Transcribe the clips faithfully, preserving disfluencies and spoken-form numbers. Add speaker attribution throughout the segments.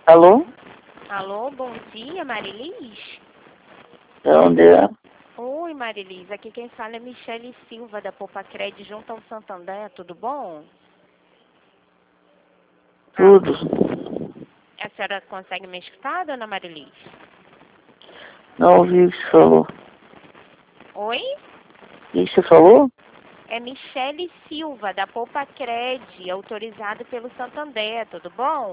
Speaker 1: Alô?
Speaker 2: Alô, bom dia, Marilis?
Speaker 1: É onde é?
Speaker 2: Oi, Marilis. Aqui quem fala é Michele Silva, da Poupa Cred, junto ao Santander. Tudo bom?
Speaker 1: Tudo.
Speaker 2: Ah, a senhora consegue me escutar, dona Marilis?
Speaker 1: Não ouvi o que você falou.
Speaker 2: Oi?
Speaker 1: O que você falou?
Speaker 2: É Michele Silva, da Poupa Cred, autorizado pelo Santander. Tudo bom?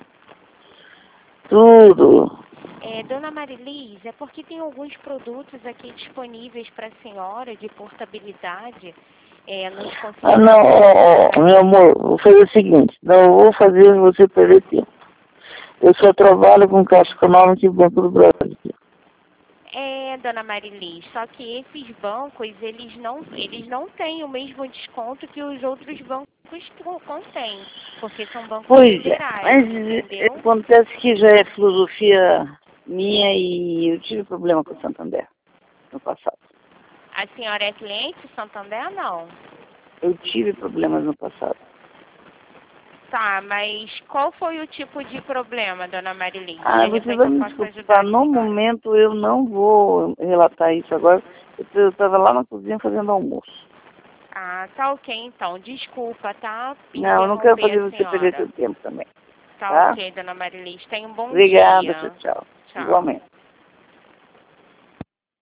Speaker 1: Tudo.
Speaker 2: É, dona Marilis, é porque tem alguns produtos aqui disponíveis para a senhora de portabilidade é, nos
Speaker 1: Ah, não, ó, ó, meu amor, vou fazer o seguinte. Não vou fazer você perder tempo. Eu só trabalho com Caixa Econômica e Banco do Brasil.
Speaker 2: É, dona Marilis, só que esses bancos, eles não, eles não têm o mesmo desconto que os outros bancos contêm, porque são bancos
Speaker 1: Pois é,
Speaker 2: federais,
Speaker 1: mas
Speaker 2: entendeu?
Speaker 1: acontece que já é filosofia minha e eu tive problema com o Santander no passado.
Speaker 2: A senhora é cliente do Santander, não?
Speaker 1: Eu tive problemas no passado.
Speaker 2: Tá, mas qual foi o tipo de problema, dona Marilis?
Speaker 1: Ah,
Speaker 2: De
Speaker 1: você
Speaker 2: repente
Speaker 1: vai
Speaker 2: eu
Speaker 1: me
Speaker 2: posso ajudar
Speaker 1: desculpar.
Speaker 2: a
Speaker 1: No
Speaker 2: senhora.
Speaker 1: momento eu não vou relatar isso agora. Eu estava lá na cozinha fazendo almoço.
Speaker 2: Ah, tá ok então. Desculpa, tá?
Speaker 1: Não, eu não quero
Speaker 2: Interromper
Speaker 1: fazer
Speaker 2: a
Speaker 1: você perder
Speaker 2: senhora.
Speaker 1: seu tempo também.
Speaker 2: Tá
Speaker 1: Tá?
Speaker 2: ok, dona Marilis. Tenha um bom
Speaker 1: Obrigada, tchau,
Speaker 2: dia.
Speaker 1: tchau.
Speaker 2: Tchau.
Speaker 1: Igualmente.